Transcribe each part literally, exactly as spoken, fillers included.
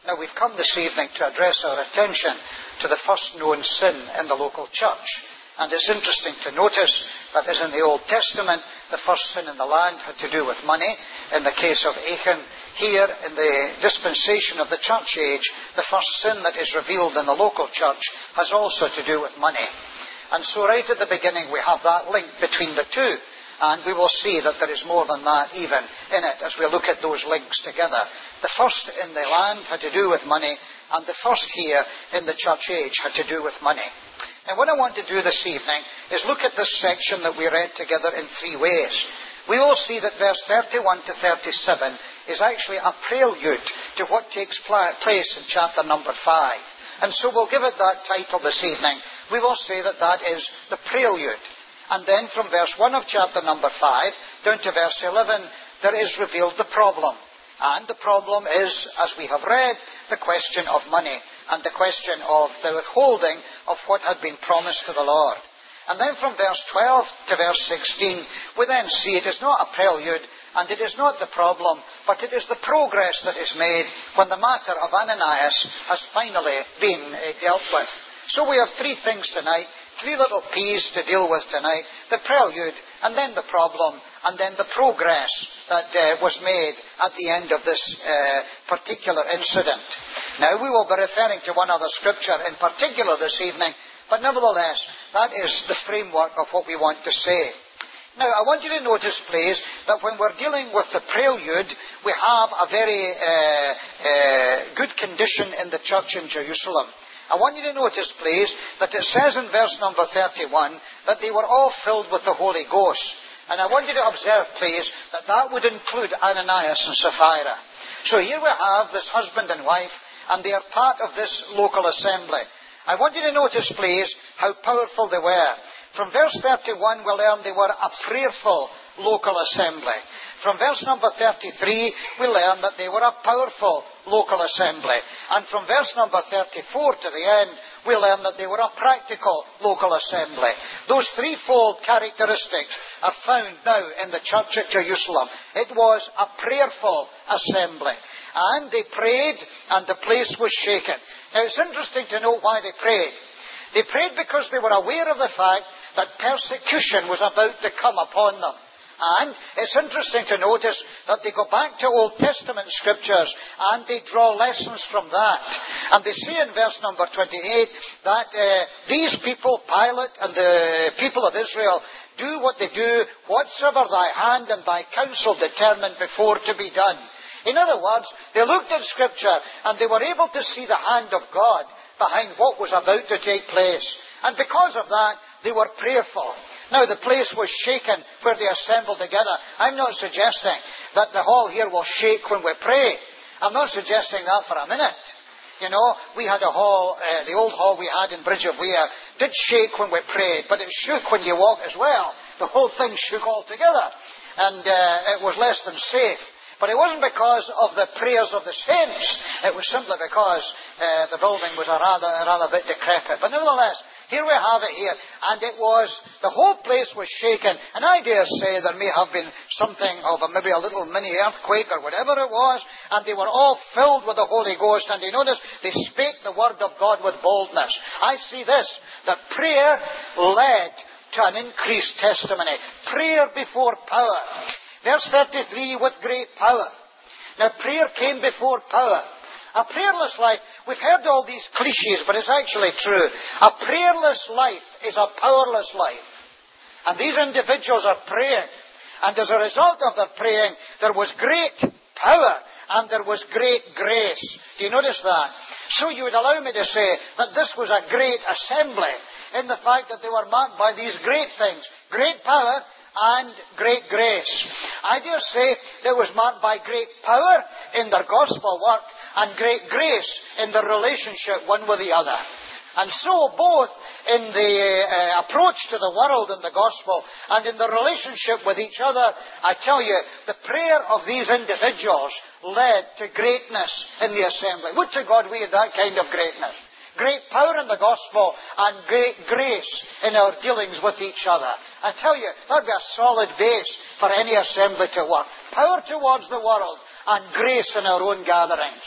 Now, we've come this evening to address our attention to the first known sin in the local church. And it's interesting to notice that, as in the Old Testament, the first sin in the land had to do with money. In the case of Achan, here in the dispensation of the church age, the first sin that is revealed in the local church has also to do with money. And so right at the beginning we have that link between the two. And we will see that there is more than that even in it as we look at those links together. The first in the land had to do with money, and the first here in the church age had to do with money. And what I want to do this evening is look at this section that we read together in three ways. We will see that verse thirty-one to thirty-seven is actually a prelude to what takes place in chapter number five. And so we'll give it that title this evening. We will say that that is the prelude. And then from verse one of chapter number five down to verse eleven, there is revealed the problem. And the problem is, as we have read, the question of money and the question of the withholding of what had been promised to the Lord. And then from verse twelve to verse sixteen, we then see it is not a prelude and it is not the problem, but it is the progress that is made when the matter of Ananias has finally been uh, dealt with. So we have three things tonight. Three little P's to deal with tonight. The prelude, and then the problem, and then the progress that uh, was made at the end of this uh, particular incident. Now, we will be referring to one other scripture in particular this evening, but nevertheless, that is the framework of what we want to say. Now, I want you to notice, please, that when we're dealing with the prelude, we have a very uh, uh, good condition in the church in Jerusalem. I want you to notice, please, that it says in verse number thirty-one that they were all filled with the Holy Ghost. And I want you to observe, please, that that would include Ananias and Sapphira. So here we have this husband and wife, and they are part of this local assembly. I want you to notice, please, how powerful they were. From verse thirty-one, we learn they were a prayerful local assembly. From verse number thirty-three, we learn that they were a powerful local assembly. And from verse number thirty-four to the end, we learn that they were a practical local assembly. Those threefold characteristics are found now in the church at Jerusalem. It was a prayerful assembly. And they prayed, and the place was shaken. Now, it's interesting to know why they prayed. They prayed because they were aware of the fact that persecution was about to come upon them. And it's interesting to notice that they go back to Old Testament scriptures and they draw lessons from that. And they say in verse number twenty-eight that uh, these people, Pilate and the people of Israel, do what they do, whatsoever thy hand and thy counsel determined before to be done. In other words, they looked at scripture and they were able to see the hand of God behind what was about to take place. And because of that, they were prayerful. Now, the place was shaken where they assembled together. I'm not suggesting that the hall here will shake when we pray. I'm not suggesting that for a minute. You know, we had a hall, uh, the old hall we had in Bridge of Weir, did shake when we prayed, but it shook when you walked as well. The whole thing shook all together. And uh, it was less than safe. But it wasn't because of the prayers of the saints. It was simply because uh, the building was a rather, a rather bit decrepit. But nevertheless, here we have it here. And it was, the whole place was shaken. And I dare say there may have been something of a, maybe a little mini earthquake or whatever it was. And they were all filled with the Holy Ghost. And you notice, they spake the word of God with boldness. I see this, that prayer led to an increased testimony. Prayer before power. Verse thirty-three, with great power. Now, prayer came before power. A prayerless life, we've heard all these cliches, but it's actually true. A prayerless life is a powerless life. And these individuals are praying. And as a result of their praying, there was great power and there was great grace. Do you notice that? So you would allow me to say that this was a great assembly in the fact that they were marked by these great things. Great power and great grace. I dare say it was marked by great power in their gospel work and great grace in their relationship one with the other. And so both in the uh, approach to the world in the gospel and in the relationship with each other, I tell you, the prayer of these individuals led to greatness in the assembly. Would to God we had that kind of greatness. Great power in the gospel and great grace in our dealings with each other. I tell you, that would be a solid base for any assembly to work. Power towards the world and grace in our own gatherings.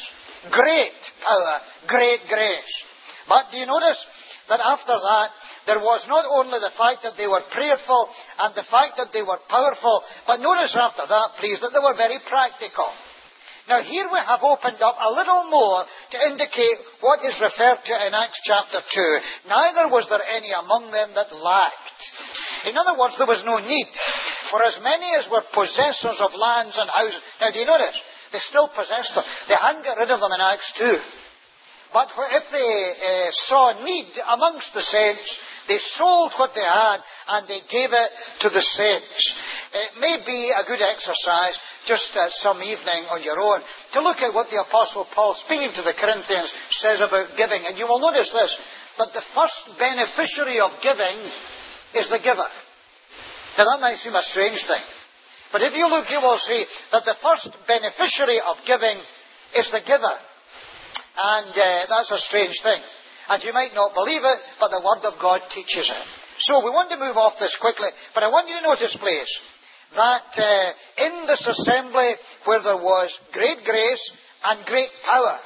great power, great grace. But do you notice that after that, there was not only the fact that they were prayerful and the fact that they were powerful, but notice after that, please, that they were very practical. Now here we have opened up a little more to indicate what is referred to in Acts chapter two. Neither was there any among them that lacked. In other words, there was no need. For as many as were possessors of lands and houses. Now do you notice? They still possessed them. They hadn't got rid of them in Acts two. But if they uh, saw need amongst the saints, they sold what they had and they gave it to the saints. It may be a good exercise just uh, some evening on your own to look at what the Apostle Paul, speaking to the Corinthians, says about giving. And you will notice this, that the first beneficiary of giving is the giver. Now that might seem a strange thing. But if you look, you will see that the first beneficiary of giving is the giver. And uh, that's a strange thing. And you might not believe it, but the Word of God teaches it. So we want to move off this quickly, but I want you to notice, please, that uh, in this assembly where there was great grace and great power,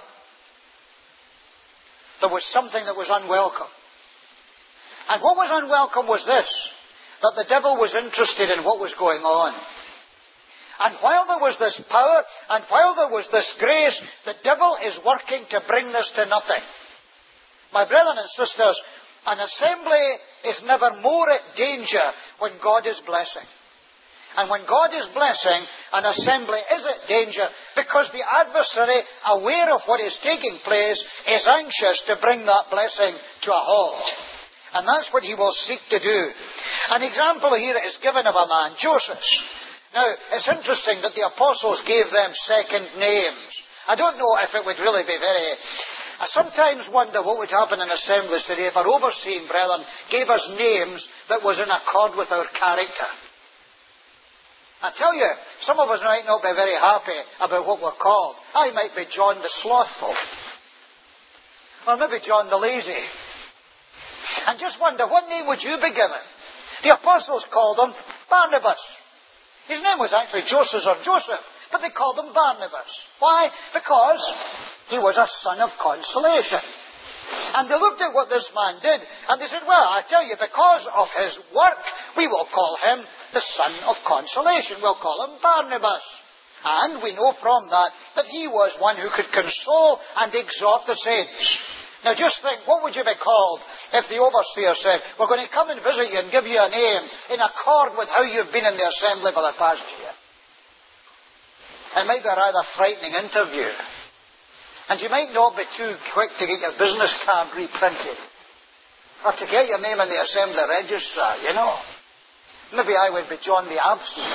there was something that was unwelcome. And what was unwelcome was this, that the devil was interested in what was going on. And while there was this power, and while there was this grace, the devil is working to bring this to nothing. My brethren and sisters, an assembly is never more at danger when God is blessing. And when God is blessing, an assembly is at danger because the adversary, aware of what is taking place, is anxious to bring that blessing to a halt. And that's what he will seek to do. An example here is given of a man, Joseph. Now, it's interesting that the apostles gave them second names. I don't know if it would really be very... I sometimes wonder what would happen in assemblies today if our overseeing brethren gave us names that was in accord with our character. I tell you, some of us might not be very happy about what we're called. I might be John the Slothful. Or maybe John the Lazy. And just wonder, what name would you be given? The apostles called him Barnabas. His name was actually Joseph or Joseph, but they called him Barnabas. Why? Because he was a son of consolation. And they looked at what this man did, and they said, well, I tell you, because of his work, we will call him the son of consolation. We'll call him Barnabas. And we know from that that he was one who could console and exhort the saints. Now just think, what would you be called if the overseer said, we're going to come and visit you and give you a name in accord with how you've been in the assembly for the past year? It might be a rather frightening interview. And you might not be too quick to get your business card reprinted. Or to get your name in the assembly registrar, you know. Maybe I would be John the Absent.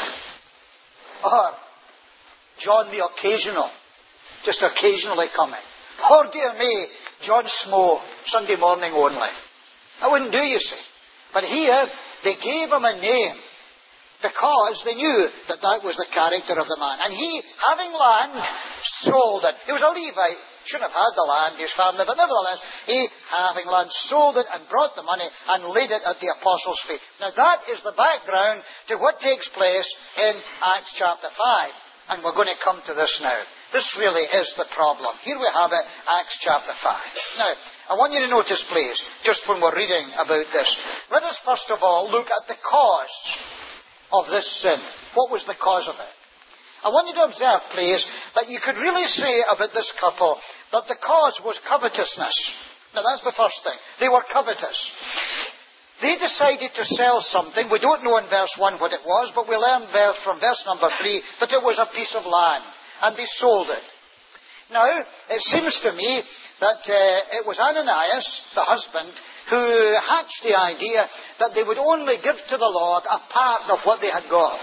Or John the Occasional. Just occasionally coming. Or, dear me, John Smo, Sunday morning only. That wouldn't do, you see. But here, they gave him a name because they knew that that was the character of the man. And he, having land, sold it. He was a Levite. Shouldn't have had the land, his family, but nevertheless, he, having land, sold it and brought the money and laid it at the apostles' feet. Now that is the background to what takes place in Acts chapter five. And we're going to come to this now. This really is the problem. Here we have it, Acts chapter five. Now, I want you to notice, please, just when we're reading about this, let us first of all look at the cause of this sin. What was the cause of it? I want you to observe, please, that you could really say about this couple that the cause was covetousness. Now, that's the first thing. They were covetous. They decided to sell something. We don't know in verse one what it was, but we learn from verse number three that it was a piece of land. And they sold it. Now, it seems to me that uh, it was Ananias, the husband, who hatched the idea that they would only give to the Lord a part of what they had got.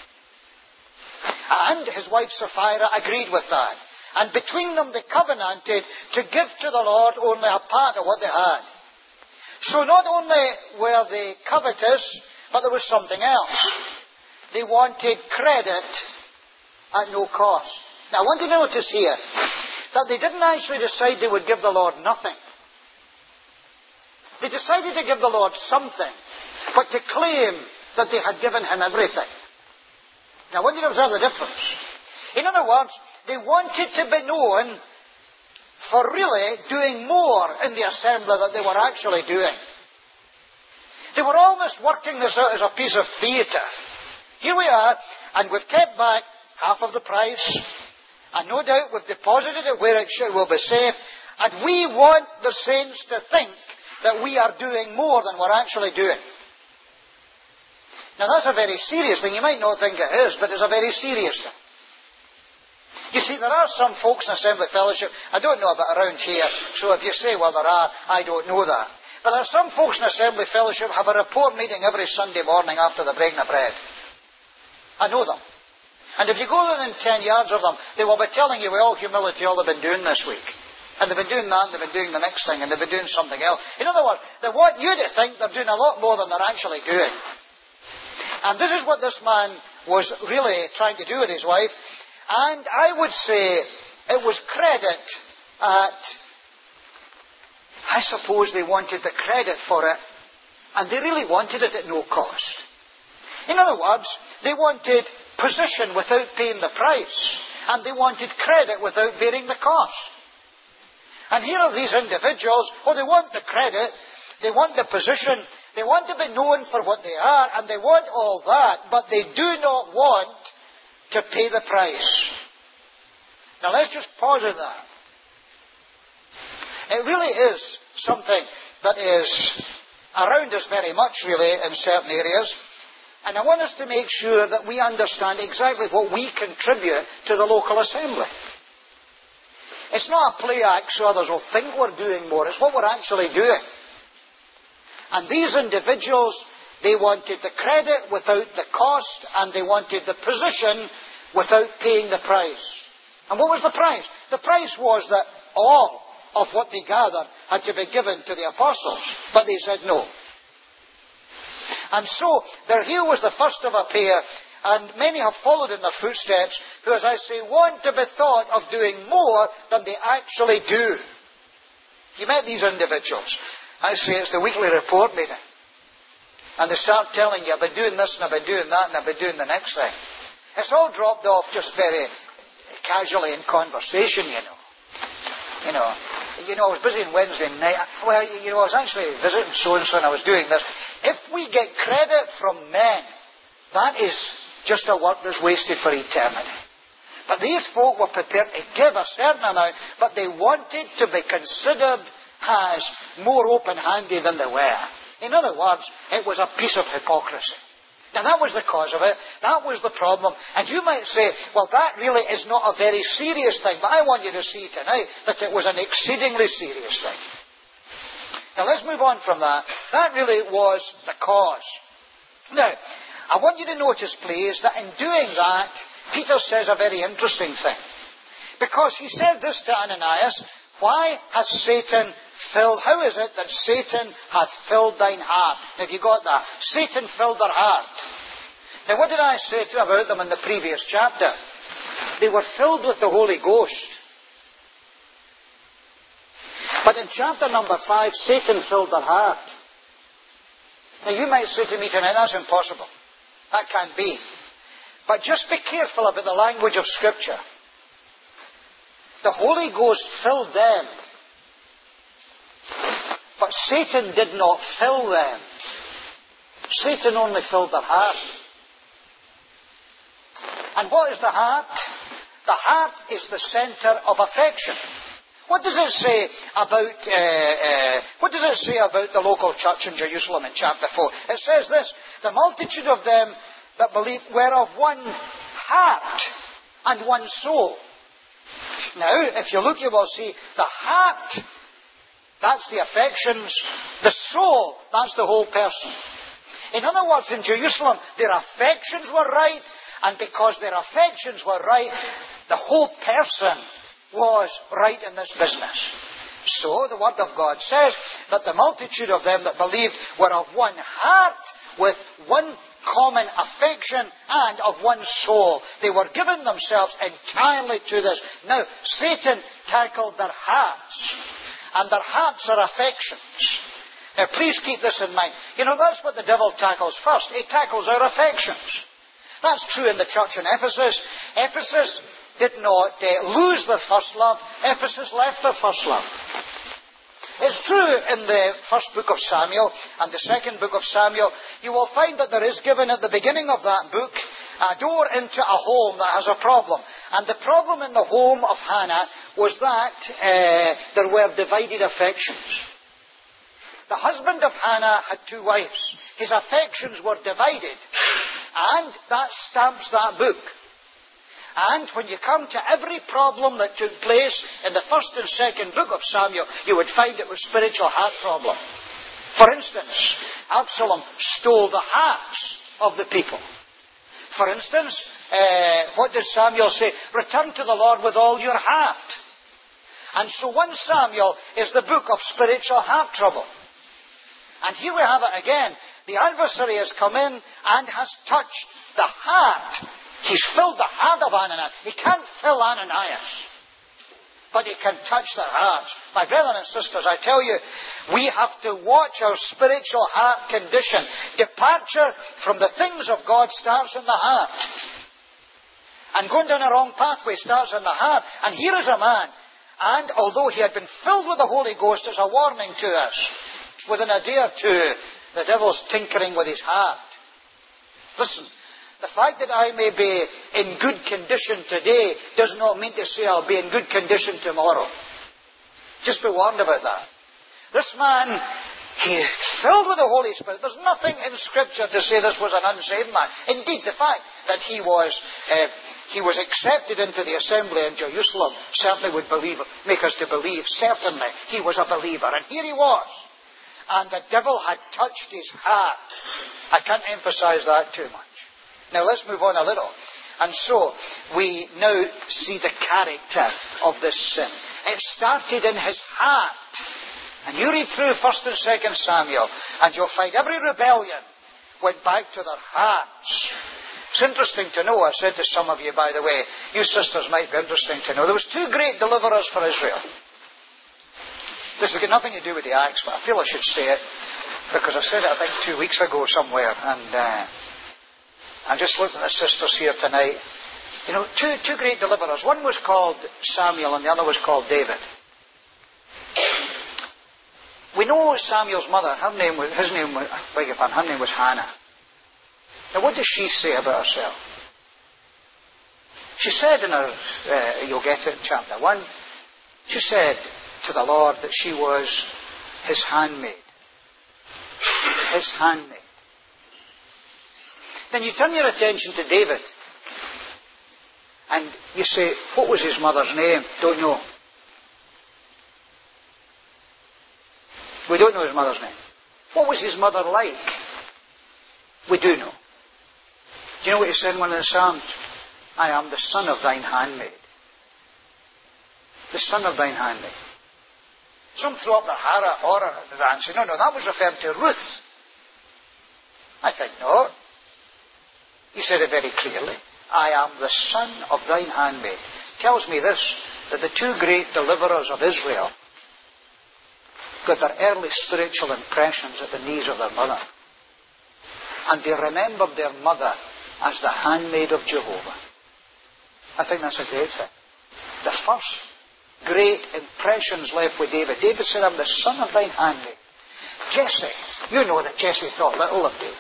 And his wife Sapphira agreed with that. And between them they covenanted to give to the Lord only a part of what they had. So not only were they covetous, but there was something else. They wanted credit at no cost. Now I want you to notice here that they didn't actually decide they would give the Lord nothing. They decided to give the Lord something, but to claim that they had given him everything. Now I want you to observe the difference. In other words, they wanted to be known for really doing more in the assembly than they were actually doing. They were almost working this out as a piece of theatre. Here we are, and we've kept back half of the price, and no doubt we've deposited it where it should, will be safe, and we want the saints to think that we are doing more than we're actually doing. Now that's a very serious thing. You might not think it is, but it's a very serious thing. You see, there are some folks in Assembly Fellowship, I don't know about around here, so if you say, well, there are, I don't know that. But there are some folks in Assembly Fellowship who have a report meeting every Sunday morning after the breaking of bread. I know them. And if you go within ten yards of them, they will be telling you with all humility all they've been doing this week. And they've been doing that, and they've been doing the next thing, and they've been doing something else. In other words, they want you to think they're doing a lot more than they're actually doing. And this is what this man was really trying to do with his wife. And I would say it was credit at, I suppose they wanted the credit for it, and they really wanted it at no cost. In other words, they wanted position without paying the price, and they wanted credit without bearing the cost. And here are these individuals, oh, they want the credit, they want the position, they want to be known for what they are, and they want all that, but they do not want to pay the price. Now let's just pause at that. It really is something that is around us very much, really, in certain areas. And I want us to make sure that we understand exactly what we contribute to the local assembly. It's not a play act so others will think we're doing more. It's what we're actually doing. And these individuals, they wanted the credit without the cost, and they wanted the position without paying the price. And what was the price? The price was that all of what they gathered had to be given to the apostles. But they said no. And so, there here was the first of a pair, and many have followed in their footsteps, who, as I say, want to be thought of doing more than they actually do. You met these individuals. I say it's the weekly report meeting. And they start telling you, I've been doing this and I've been doing that and I've been doing the next thing. It's all dropped off just very casually in conversation, you know. You know, you know, I was busy on Wednesday night. Well, you know, I was actually visiting so-and-so and I was doing this. If we get credit from men, that is just a work that's wasted for eternity. But these folk were prepared to give a certain amount, but they wanted to be considered as more open-handed than they were. In other words, it was a piece of hypocrisy. Now that was the cause of it. That was the problem. And you might say, well, that really is not a very serious thing. But I want you to see tonight that it was an exceedingly serious thing. Now let's move on from that. That really was the cause. Now, I want you to notice, please, that in doing that, Peter says a very interesting thing. Because he said this to Ananias, why has Satan filled, how is it that Satan hath filled thine heart? Now, have you got that? Satan filled their heart. Now, what did I say to, about them in the previous chapter? They were filled with the Holy Ghost. But in chapter number five, Satan filled their heart. Now, you might say to me tonight, that's impossible. That can't be. But just be careful about the language of Scripture. The Holy Ghost filled them. But Satan did not fill them. Satan only filled their heart. And what is the heart? The heart is the centre of affection. What does it say about uh, uh, what does it say about the local church in Jerusalem in chapter four? It says this: the multitude of them that believed were of one heart and one soul. Now, if you look, you will see the heart, that's the affections. The soul, that's the whole person. In other words, in Jerusalem, their affections were right, and because their affections were right, the whole person was right in this business. So, the Word of God says that the multitude of them that believed were of one heart, with one common affection and of one soul. They were giving themselves entirely to this. Now, Satan tackled their hearts, and their hearts are affections. Now, please keep this in mind. You know, that's what the devil tackles first. He tackles our affections. That's true in the church in Ephesus. Ephesus did not uh, lose their first love. Ephesus left their first love. It's true in the first book of Samuel and the second book of Samuel, you will find that there is given at the beginning of that book a door into a home that has a problem. And the problem in the home of Hannah was that uh, there were divided affections. The husband of Hannah had two wives. His affections were divided. And that stamps that book. And when you come to every problem that took place in the first and second book of Samuel, you would find it was spiritual heart problem. For instance, Absalom stole the hearts of the people. For instance, uh, what did Samuel say? Return to the Lord with all your heart. And so First Samuel is the book of spiritual heart trouble. And here we have it again. The adversary has come in and has touched the heart. He's filled the heart of Ananias. He can't fill Ananias, but he can touch their hearts. My brethren and sisters, I tell you, we have to watch our spiritual heart condition. Departure from the things of God starts in the heart. And going down a wrong pathway starts in the heart. And here is a man, and although he had been filled with the Holy Ghost, as a warning to us, within a day or two, the devil's tinkering with his heart. Listen, the fact that I may be in good condition today does not mean to say I'll be in good condition tomorrow. Just be warned about that. This man, he filled with the Holy Spirit. There's nothing in Scripture to say this was an unsaved man. Indeed, the fact that he was uh, he was accepted into the assembly in Jerusalem certainly would believe, make us to believe, certainly, he was a believer. And here he was. And the devil had touched his heart. I can't emphasize that too much. Now let's move on a little. And so we now see the character of this sin. It started in his heart. And you read through First and Second Samuel, and you'll find every rebellion went back to their hearts. It's interesting to know, I said to some of you, by the way, you sisters might be interesting to know, there was two great deliverers for Israel. This has got nothing to do with the Acts, but I feel I should say it, because I said it, I think, two weeks ago somewhere, and uh, I'm just looking at the sisters here tonight. You know, two, two great deliverers. One was called Samuel, and the other was called David. We know Samuel's mother, her name was, his name was, beg your pardon, her name was Hannah. Now, what does she say about herself? She said in her, uh, you'll get it in chapter one, she said to the Lord that she was his handmaid. His handmaid. Then you turn your attention to David. And you say, what was his mother's name? Don't know. We don't know his mother's name. What was his mother like? We do know. Do you know what he said in one of the Psalms? I am the son of thine handmaid. The son of thine handmaid. Some throw up their horror at that and say, no, no, that was referring to Ruth. I think, no. He said it very clearly. I am the son of thine handmaid. Tells me this, that the two great deliverers of Israel got their early spiritual impressions at the knees of their mother. And they remembered their mother as the handmaid of Jehovah. I think that's a great thing. The first great impressions left with David. David said, I'm the son of thine handmaid. Jesse, you know that Jesse thought little of David.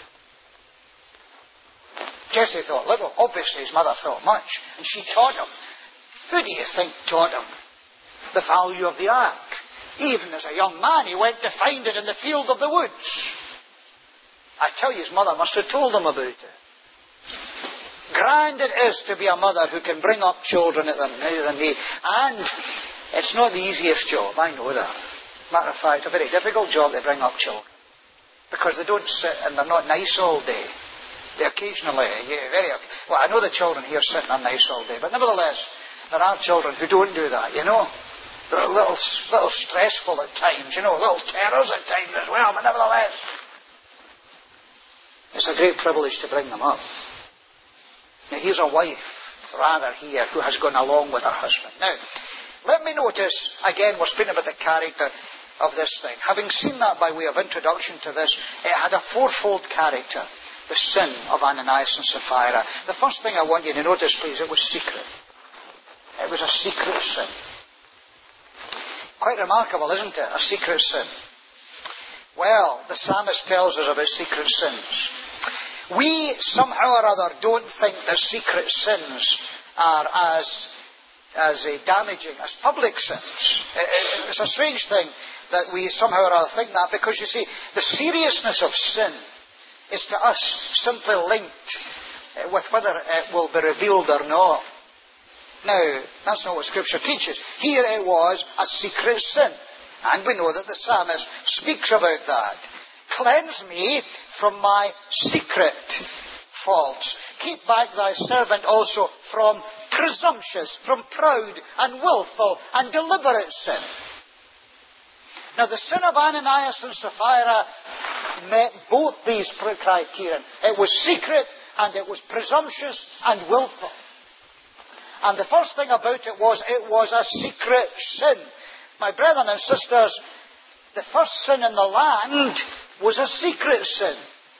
Jesse thought little. Obviously his mother thought much. And she taught him. Who do you think taught him the value of the ark? Even as a young man, he went to find it in the field of the woods. I tell you, his mother must have told him about it. Grand it is to be a mother who can bring up children at their knee. And it's not the easiest job, I know that. Matter of fact, a very difficult job to bring up children. Because they don't sit and they're not nice all day. They occasionally, yeah, very, well, I know the children here sitting are nice all day, but nevertheless, there are children who don't do that, you know. They're a little, little stressful at times, you know, little terrors at times as well, but nevertheless, it's a great privilege to bring them up. Now, here's a wife, rather, here, who has gone along with her husband. Now, let me notice, again, we're speaking about the character of this thing. Having seen that by way of introduction to this, it had a fourfold character. The sin of Ananias and Sapphira. The first thing I want you to notice, please, it was secret. It was a secret sin. Quite remarkable, isn't it? A secret sin. Well, the psalmist tells us about secret sins. We, somehow or other, don't think that secret sins are as, as uh, damaging as public sins. It's a strange thing that we somehow or other think that, because you see, the seriousness of sin is to us simply linked with whether it will be revealed or not. Now, that's not what Scripture teaches. Here it was a secret sin. And we know that the psalmist speaks about that. Cleanse me from my secret faults. Keep back thy servant also from presumptuous, from proud and willful and deliberate sin. Now, the sin of Ananias and Sapphira met both these criteria. It was secret and it was presumptuous and willful. And the first thing about it was, it was a secret sin. My brethren and sisters, the first sin in the land was a secret sin.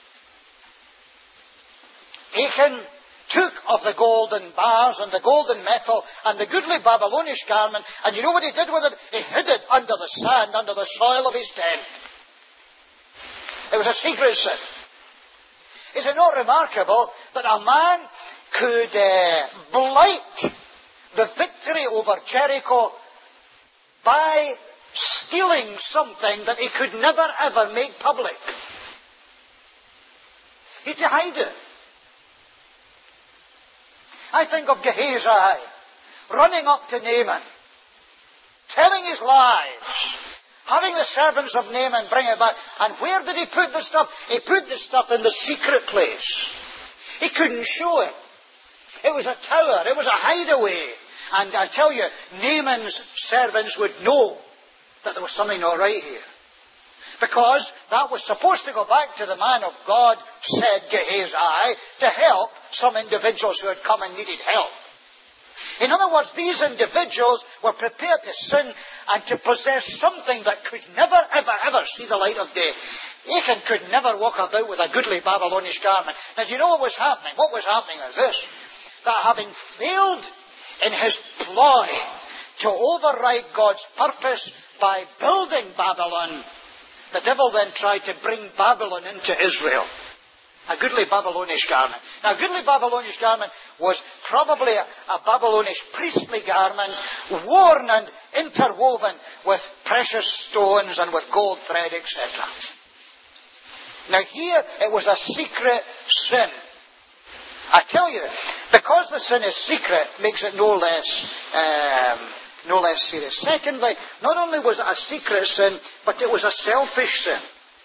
Achan took of the golden bars and the golden metal and the goodly Babylonish garment, and you know what he did with it? He hid it under the sand, under the soil of his tent. It was a secret sin. Is it not remarkable that a man could uh, blight the victory over Jericho by stealing something that he could never ever make public? He had to hide it. I think of Gehazi running up to Naaman, telling his lies, having the servants of Naaman bring it back. And where did he put the stuff? He put the stuff in the secret place. He couldn't show it. It was a tower. It was a hideaway. And I tell you, Naaman's servants would know that there was something not right here. Because that was supposed to go back to the man of God, said Gehazi, to help some individuals who had come and needed help. In other words, these individuals were prepared to sin and to possess something that could never, ever, ever see the light of day. Achan could never walk about with a goodly Babylonish garment. Now, do you know what was happening? What was happening is this: that having failed in his ploy to override God's purpose by building Babylon, the devil then tried to bring Babylon into Israel. A goodly Babylonish garment. Now, a goodly Babylonish garment was probably a, a Babylonish priestly garment, worn and interwoven with precious stones and with gold thread, et cetera. Now, here it was a secret sin. I tell you, because the sin is secret, makes it no less, um, no less serious. Secondly, not only was it a secret sin, but it was a selfish sin.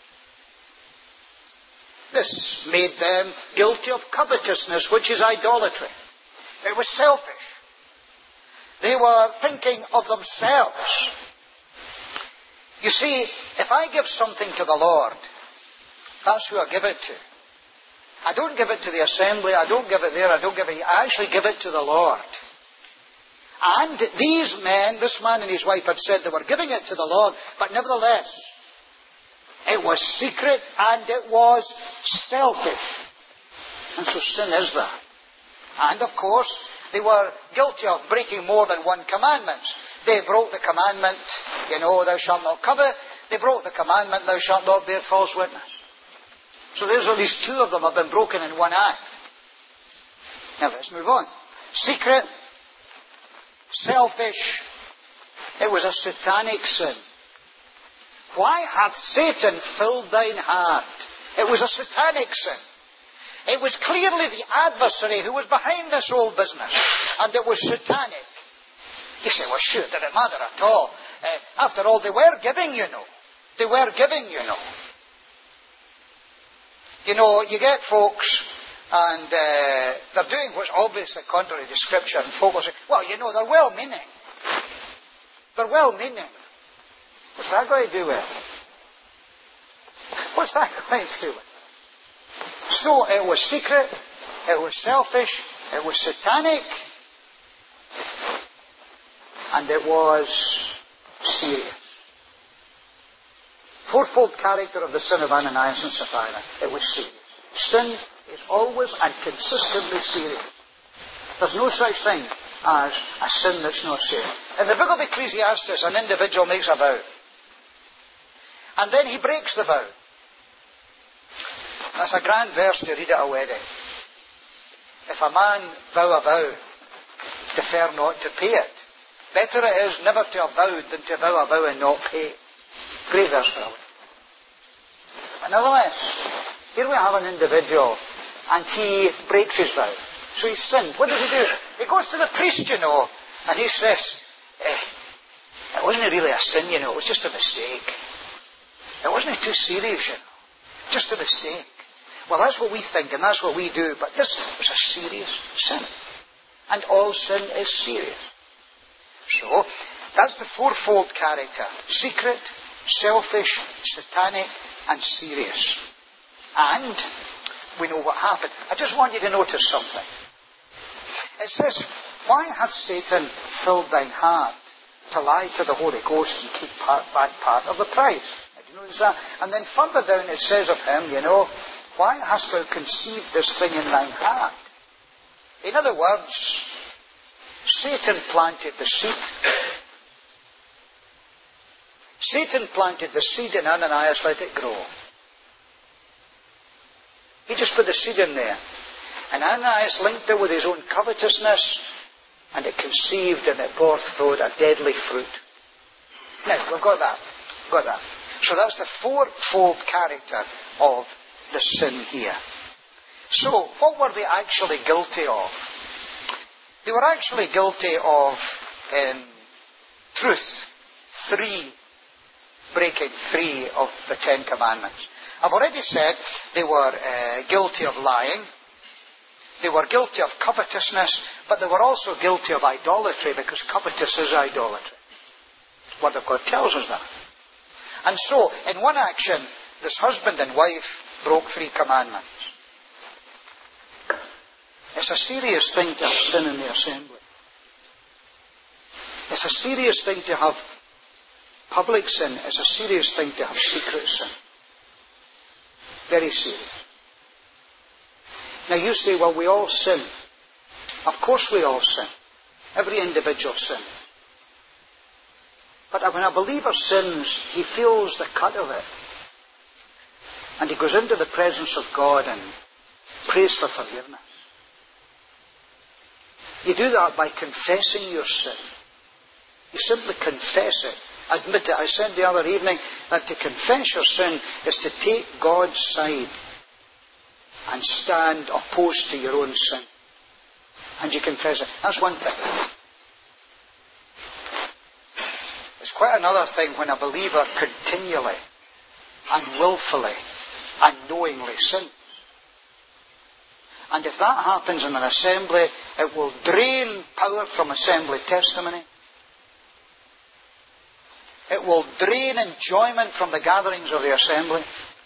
This made them guilty of covetousness, which is idolatry. It was selfish. They were thinking of themselves. You see, if I give something to the Lord, that's who I give it to. I don't give it to the assembly, I don't give it there, I don't give it, I actually give it to the Lord. And these men, this man and his wife had said they were giving it to the Lord, but nevertheless, it was secret and it was selfish. And so sin is that. And of course, they were guilty of breaking more than one commandment. They broke the commandment, you know, thou shalt not covet. They broke the commandment, thou shalt not bear false witness. So there's at least two of them have been broken in one act. Now let's move on. Secret, selfish, it was a satanic sin. Why hath Satan filled thine heart? It was a satanic sin. It was clearly the adversary who was behind this whole business. And it was satanic. You say, well, sure, did it matter at all? Uh, after all, they were giving, you know. They were giving, you know. You know, you get folks, and uh, they're doing what's obviously contrary to Scripture, and folk will say, well, you know, they're well-meaning. They're well-meaning. What's that going to do with it? What's that going to do with it? So it was secret, it was selfish, it was satanic, and it was serious. Fourfold character of the sin of Ananias and Sapphira. It was serious. Sin is always and consistently serious. There's no such thing as a sin that's not saved. In the book of Ecclesiastes, an individual makes a vow. And then he breaks the vow. That's a grand verse to read at a wedding. If a man vow a vow, defer not to pay it. Better it is never to have vowed than to vow a vow and not pay. Great verse for a wedding. But nevertheless, here we have an individual and he breaks his vow. So he's sinned. What does he do? He goes to the priest, you know, and he says, eh, it wasn't really a sin, you know, it was just a mistake. It wasn't too serious, you know. Just a mistake. Well, that's what we think and that's what we do, but this was a serious sin. And all sin is serious. So, that's the fourfold character. Secret, selfish, satanic, and serious. And we know what happened. I just want you to notice something. It says, why hath Satan filled thine heart to lie to the Holy Ghost and keep part, back part of the prize? Did you notice that? And then further down it says of him, you know, why hast thou conceived this thing in thine heart? In other words, Satan planted the seed. Satan planted the seed and Ananias let it grow. He just put the seed in there. And Ananias linked it with his own covetousness, and it conceived and it bore forth a deadly fruit. Now, we've got that. Got that. So that's the fourfold character of the sin here. So, what were they actually guilty of? They were actually guilty of um, truth. Three, breaking three of the Ten Commandments. I've already said they were uh, guilty of lying. They were guilty of covetousness, but they were also guilty of idolatry, because covetous is idolatry. The Word of God tells us that. And so, in one action, this husband and wife broke three commandments. It's a serious thing to have sin in the assembly. It's a serious thing to have public sin. It's a serious thing to have secret sin. Very serious. Now you say, well, we all sin. Of course we all sin. Every individual sins. But when a believer sins, he feels the cut of it. And he goes into the presence of God and prays for forgiveness. You do that by confessing your sin. You simply confess it. Admit it. I said the other evening that to confess your sin is to take God's side and stand opposed to your own sin. And you confess it. That's one thing. It's quite another thing when a believer continually and willfully and knowingly sins. And if that happens in an assembly, it will drain power from assembly testimony. It will drain enjoyment from the gatherings of the assembly.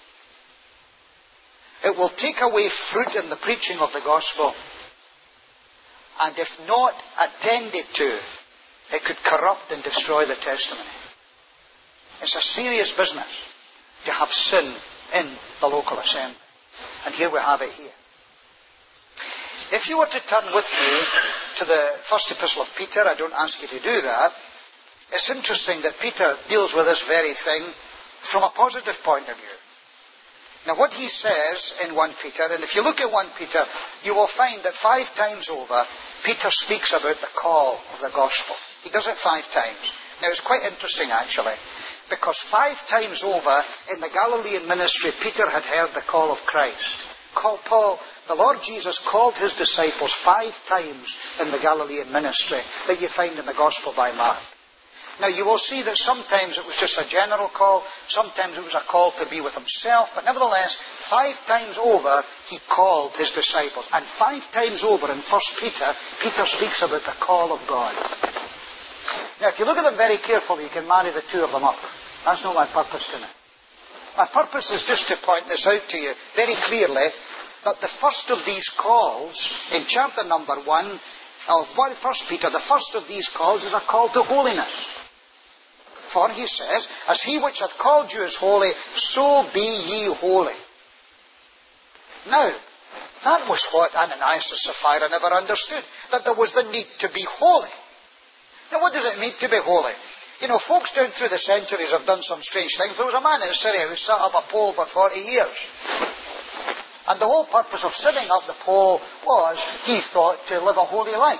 It will take away fruit in the preaching of the gospel. And if not attended to, it could corrupt and destroy the testimony. It's a serious business to have sin in the local assembly. And here we have it here. If you were to turn with me to the first epistle of Peter, I don't ask you to do that. It's interesting that Peter deals with this very thing from a positive point of view. Now what he says in First Peter, and if you look at First Peter, you will find that five times over, Peter speaks about the call of the gospel. He does it five times. Now it's quite interesting actually, because five times over in the Galilean ministry, Peter had heard the call of Christ. Call Paul, the Lord Jesus called his disciples five times in the Galilean ministry that you find in the Gospel by Mark. Now you will see that sometimes it was just a general call, sometimes it was a call to be with himself, but nevertheless, five times over he called his disciples. And five times over in First Peter, Peter speaks about the call of God. Now if you look at them very carefully, you can marry the two of them up. That's not my purpose tonight. My purpose is just to point this out to you very clearly, that the first of these calls, in chapter number one of First Peter, the first of these calls is a call to holiness. For he says, as he which hath called you is holy, so be ye holy. Now, That was what Ananias and Sapphira never understood, that there was the need to be holy. Now, what does it mean to be holy? You know, folks down through the centuries have done some strange things. There was a man in Syria who sat up a pole for forty years. And the whole purpose of sitting up the pole was, he thought, to live a holy life.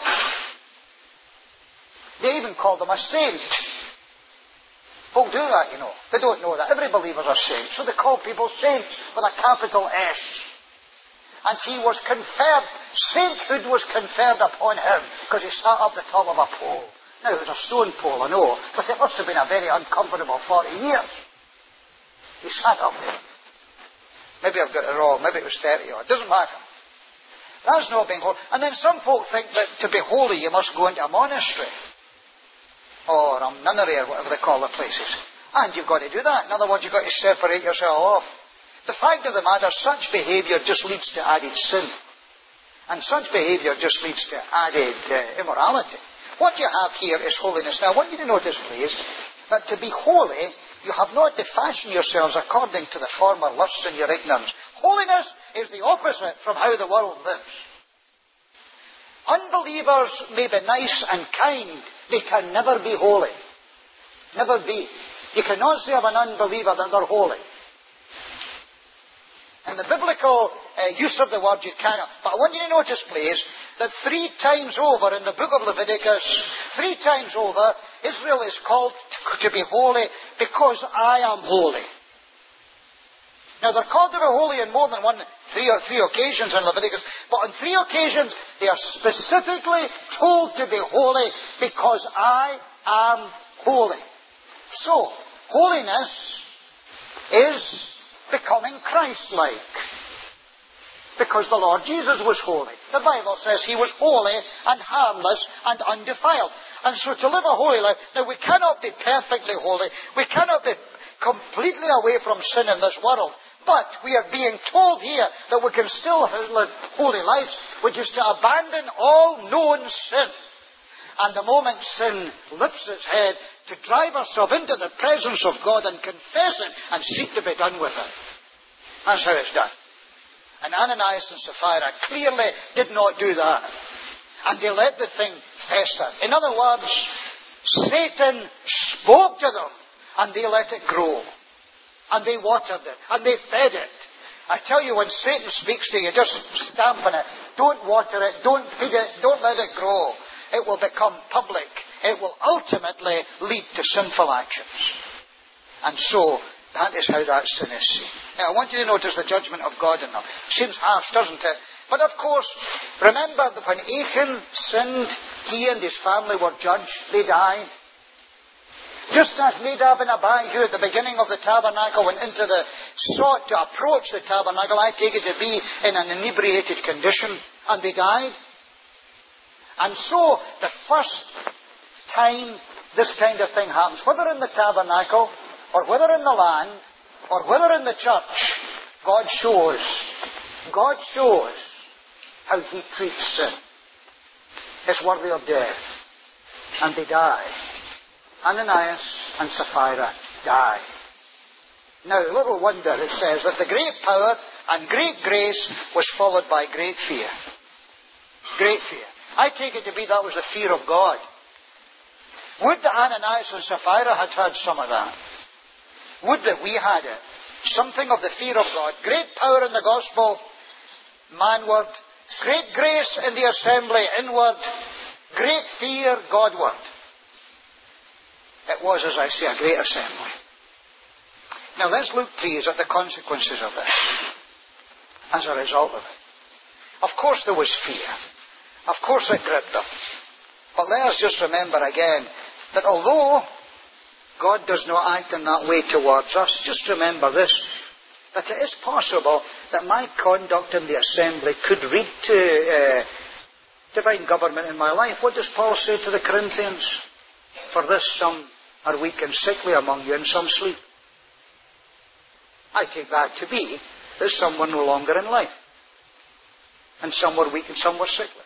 They even called him a saint. Folk do that, you know. They don't know that. Every believer's a saint. So they call people saints with a capital S. And he was conferred, sainthood was conferred upon him because he sat up the top of a pole. Now, it was a stone pole, I know, but it must have been a very uncomfortable forty years. He sat up there. Maybe I've got it wrong. Maybe it was thirty odd. It doesn't matter. That's not being holy. And then some folk think that to be holy you must go into a monastery. Or a nunnery, or whatever they call the places. And you've got to do that. In other words, you've got to separate yourself off. The fact of the matter, such behaviour just leads to added sin. And such behaviour just leads to added uh, immorality. What you have here is holiness. Now, I want you to notice, please, that to be holy, you have not to fashion yourselves according to the former lusts in your ignorance. Holiness is the opposite from how the world lives. Unbelievers may be nice and kind. They can never be holy. Never be. You cannot say of an unbeliever that they're holy. In the biblical uh, use of the word, you cannot. But I want you to notice, please, that three times over in the book of Leviticus, three times over, Israel is called to be holy because I am holy. Now, they're called to be holy in more than one, three or three occasions in Leviticus, but on three occasions they are specifically told to be holy because I am holy. So, holiness is becoming Christ-like. Because the Lord Jesus was holy. The Bible says he was holy and harmless and undefiled. And so to live a holy life, now we cannot be perfectly holy. We cannot be completely away from sin in this world. But we are being told here that we can still live holy lives, which is to abandon all known sin. And the moment sin lifts its head, to drive ourselves into the presence of God and confess it and seek to be done with it. That's how it's done. And Ananias and Sapphira clearly did not do that. And they let the thing fester. In other words, Satan spoke to them and they let it grow. And they watered it. And they fed it. I tell you, when Satan speaks to you, just stamp on it. Don't water it. Don't feed it. Don't let it grow. It will become public. It will ultimately lead to sinful actions. And so, that is how that sin is seen. Now, I want you to notice the judgment of God in them. Seems harsh, doesn't it? But of course, remember that when Achan sinned, he and his family were judged. They died. Just as Nadab and Abihu at the beginning of the tabernacle went into the, sought to approach the tabernacle, I take it to be in an inebriated condition, and they died. And so, the first time this kind of thing happens, whether in the tabernacle, or whether in the land, or whether in the church, God shows, God shows how he treats sin. It's worthy of death. And they die. Ananias and Sapphira die. Now, little wonder it says that the great power and great grace was followed by great fear. Great fear. I take it to be that was the fear of God. Would that Ananias and Sapphira had had some of that? Would that we had it? Something of the fear of God. Great power in the gospel, manward. Great grace in the assembly, inward. Great fear, Godward. It was, as I say, a great assembly. Now let's look, please, at the consequences of this as a result of it. Of course there was fear. Of course it gripped them. But let us just remember again that although God does not act in that way towards us, just remember this, that it is possible that my conduct in the assembly could lead to uh, divine government in my life. What does Paul say to the Corinthians? For this some are weak and sickly among you, and some sleep. I take that to be that some were no longer in life. And some were weak and some were sickly.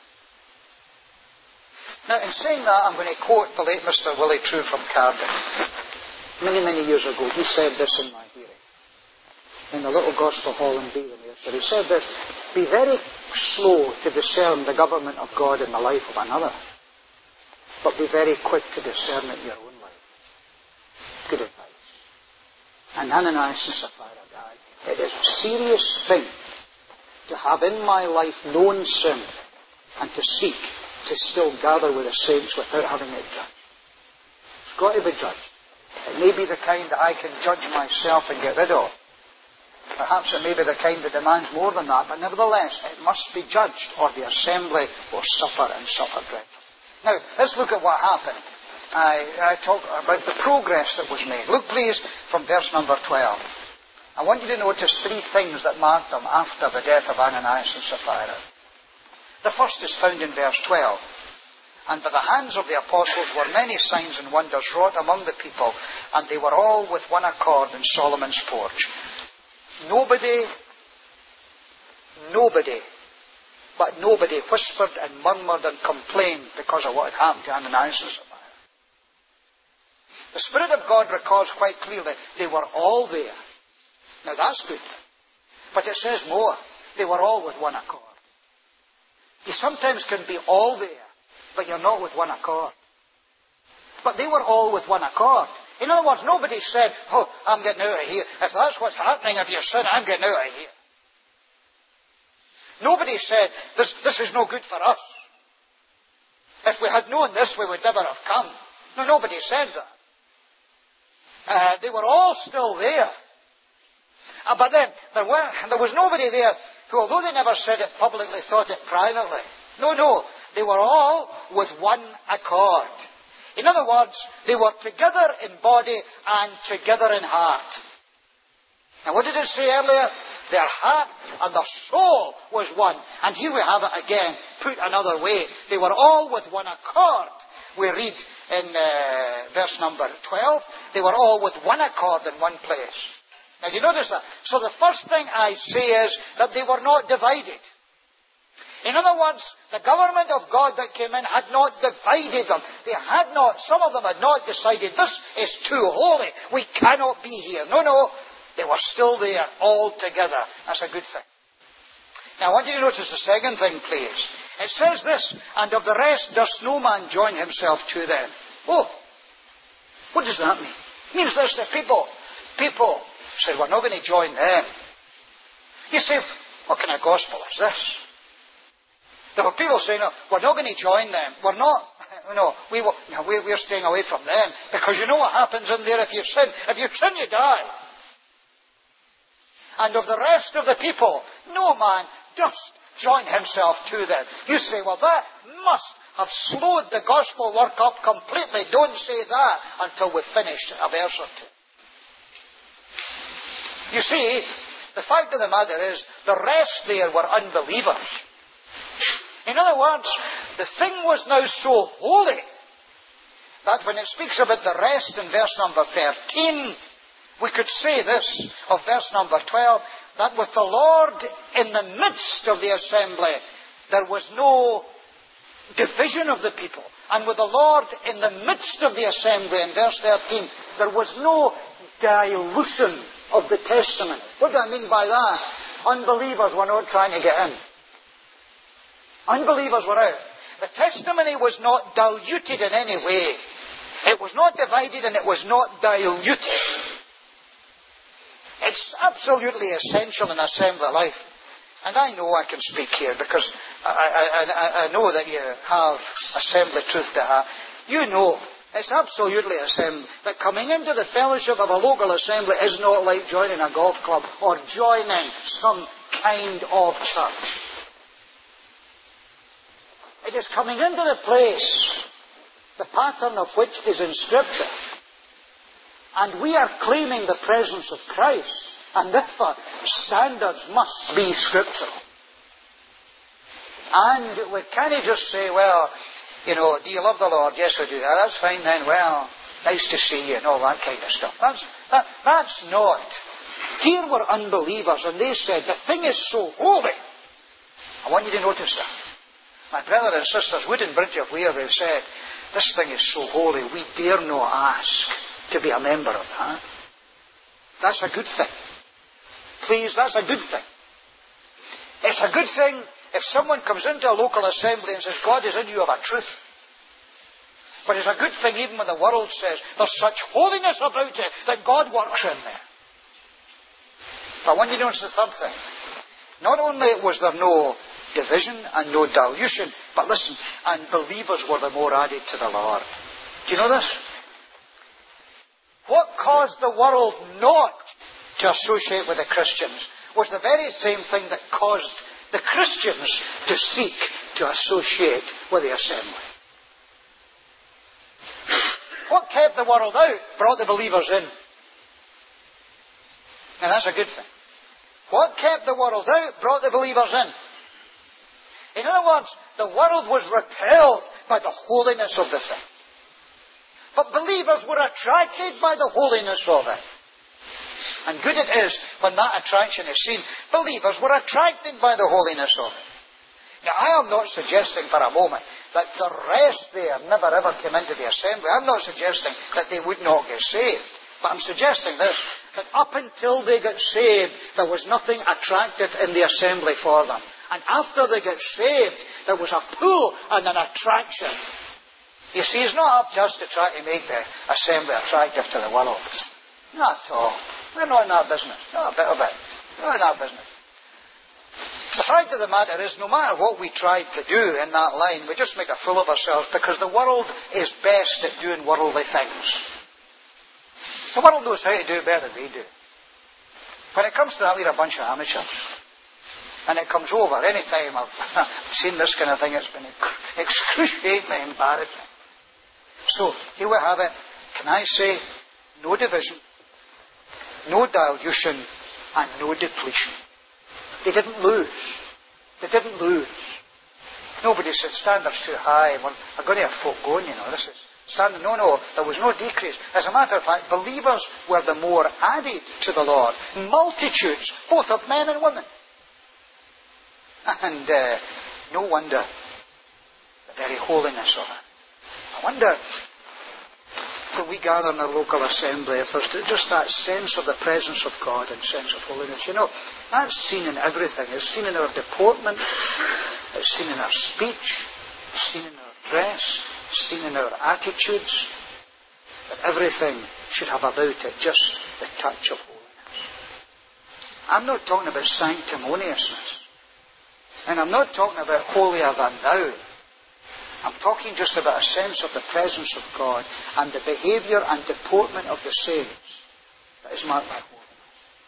Now, in saying that, I'm going to quote the late Mister Willie True from Cardiff. Many, many years ago, he said this in my hearing. In the little gospel hall in Beelum. He said this, be very slow to discern the government of God in the life of another, but be very quick to discern it in your own life. Good advice. And Ananias and Sapphira died. It is a serious thing to have in my life known sin and to seek to still gather with the saints without having it judged. It's got to be judged. It may be the kind that I can judge myself and get rid of. Perhaps it may be the kind that demands more than that, but nevertheless, it must be judged, or the assembly will suffer and suffer dreadfully. Now, let's look at what happened. I, I talk about the progress that was made. Look, please, from verse number twelve. I want you to notice three things that marked them after the death of Ananias and Sapphira. The first is found in verse twelve. And by the hands of the apostles were many signs and wonders wrought among the people, and they were all with one accord in Solomon's porch. Nobody, nobody, but nobody whispered and murmured and complained because of what had happened to Ananias and Sapphira. The Spirit of God records quite clearly they were all there. Now that's good. But it says more. They were all with one accord. You sometimes can be all there, but you're not with one accord. But they were all with one accord. In other words, nobody said, oh, I'm getting out of here. If that's what's happening, if you're sin, I'm getting out of here. Nobody said, this, this is no good for us. If we had known this, we would never have come. No, nobody said that. Uh, they were all still there. Uh, but then, there, were, there was nobody there who, although they never said it publicly, thought it privately. No, no. They were all with one accord. In other words, they were together in body and together in heart. Now, what did it say earlier? Their heart and their soul was one. And here we have it again, put another way. They were all with one accord. We read in uh, verse number twelve, they were all with one accord in one place. Now, do you notice that? So the first thing I say is that they were not divided. In other words, the government of God that came in had not divided them. They had not, some of them had not decided, this is too holy, we cannot be here. No, no, they were still there, all together. That's a good thing. Now, I want you to notice the second thing, please. It says this, and of the rest does no man join himself to them. Oh, what does that mean? It means this, the people, people said, we're not going to join them. You say, what kind of gospel is this? There were people saying, no, we're not going to join them. We're not, no, we, no, we're staying away from them. Because you know what happens in there if you sin? If you sin, you die. And of the rest of the people, no man does join himself to them. You say, well, that must have slowed the gospel work up completely. Don't say that until we've finished a verse or two. You see, the fact of the matter is, the rest there were unbelievers. In other words, the thing was now so holy that when it speaks about the rest in verse number thirteen, we could say this of verse number twelve, that with the Lord in the midst of the assembly, there was no division of the people. And with the Lord in the midst of the assembly, in verse thirteen, there was no dilution of the testament. What do I mean by that? Unbelievers were not trying to get in. Unbelievers were out. The testimony was not diluted in any way. It was not divided and it was not diluted. It's absolutely essential in assembly life. And I know I can speak here because I, I, I, I know that you have assembly truth to have. You know, it's absolutely essential that coming into the fellowship of a local assembly is not like joining a golf club or joining some kind of church. It is coming into the place, the pattern of which is in Scripture. And we are claiming the presence of Christ. And therefore, standards must be scriptural. And we can't just say, well, you know, do you love the Lord? Yes, I do. Ah, that's fine then. Well, nice to see you and all that kind of stuff. That's, that, that's not. Here were unbelievers and they said, the thing is so holy. I want you to notice that. My brother and sisters, Wood and Bridge of Weir, they've said, this thing is so holy, we dare not ask to be a member of that. That's a good thing. Please, that's a good thing. It's a good thing If someone comes into a local assembly and says, God is in you of a truth, but it's a good thing even when the world says there's such holiness about it that God works in there. But when you notice the third thing, not only was there no division and no dilution, but listen, and believers were the more added to the Lord. Do you know this? What caused the world not to associate with the Christians was the very same thing that caused the Christians to seek to associate with the assembly. What kept the world out brought the believers in. Now that's a good thing. What kept the world out brought the believers in. In other words, the world was repelled by the holiness of the thing. But believers were attracted by the holiness of it. And good it is when that attraction is seen. Believers were attracted by the holiness of it. Now, I am not suggesting for a moment that the rest there never ever came into the assembly. I'm not suggesting that they would not get saved. But I'm suggesting this, that up until they got saved, there was nothing attractive in the assembly for them. And after they got saved, there was a pull and an attraction. You see, it's not up to us to try to make the assembly attractive to the world. Not at all. We're not in that business. Not a bit of it. We're not in that business. The fact of the matter is, no matter what we try to do in that line, we just make a fool of ourselves because the world is best at doing worldly things. The world knows how to do it better than we do. When it comes to that, we're a bunch of amateurs. And it comes over. Any time I've seen this kind of thing, it's been excruciatingly embarrassing. So, here we have it. Can I say, no division, no dilution, and no depletion. They didn't lose. They didn't lose. Nobody said, standards too high. Well, I'm going to have folk going, you know. This is standard. No, no, there was no decrease. As a matter of fact, believers were the more added to the Lord. Multitudes, both of men and women. And uh, no wonder the very holiness of it. I wonder, when we gather in our local assembly, if there's just that sense of the presence of God and sense of holiness. You know, that's seen in everything. It's seen in our deportment. It's seen in our speech. It's seen in our dress. It's seen in our attitudes. That everything should have about it just the touch of holiness. I'm not talking about sanctimoniousness. And I'm not talking about holier than thou. I'm talking just about a sense of the presence of God and the behaviour and deportment of the saints that is marked by holiness.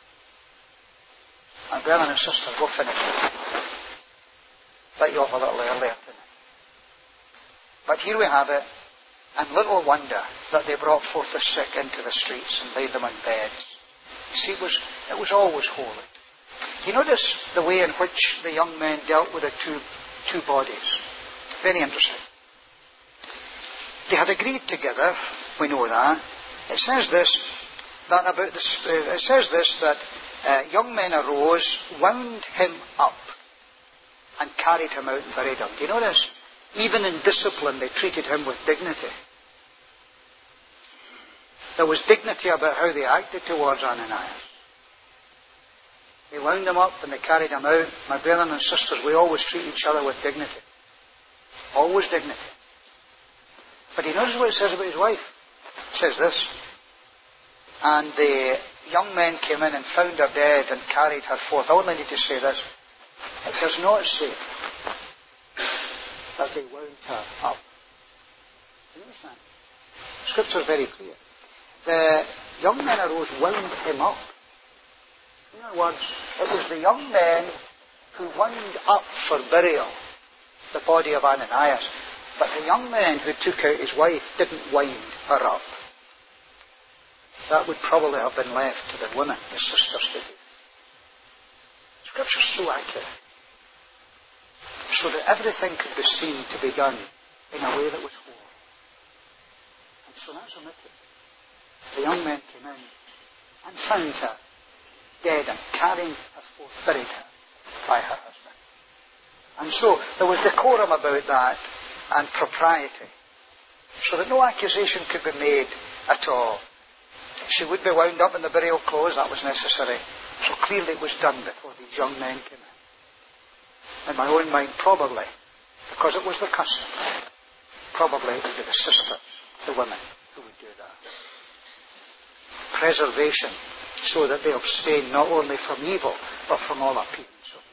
My brother and sister, we'll finish it. Let you off a little earlier tonight. But here we have it, and little wonder that they brought forth the sick into the streets and laid them on beds. You see, it was, it was always holy. You notice the way in which the young men dealt with the two, two bodies. Very interesting. They had agreed together, we know that. It says this, that about this, uh, it says this, that uh, young men arose, wound him up, and carried him out and buried him. Do you notice? Even in discipline, they treated him with dignity. There was dignity about how they acted towards Ananias. They wound him up and they carried him out. My brethren and sisters, we always treat each other with dignity. Always dignity. But he notice what it says about his wife. It says this. And the young men came in and found her dead and carried her forth. I only need to say this. It does not say that they wound her up. Do you understand? Scripture is very clear. The young men arose, wound him up. In other words, it was the young men who wound up for burial the body of Ananias. But the young men who took out his wife didn't wind her up. That would probably have been left to the women, the sisters, to do. Scripture's so accurate. So that everything could be seen to be done in a way that was holy. And so that's omitted. The young men came in and found her dead and carrying her forth, buried her by her husband. And so there was decorum about that and propriety, so that no accusation could be made at all. She would be wound up in the burial clothes, that was necessary. So clearly it was done before these young men came in. In my own mind, probably, because it was the custom, probably it would be the sisters, the women, who would do that. Preservation, so that they abstain not only from evil, but from all appearance of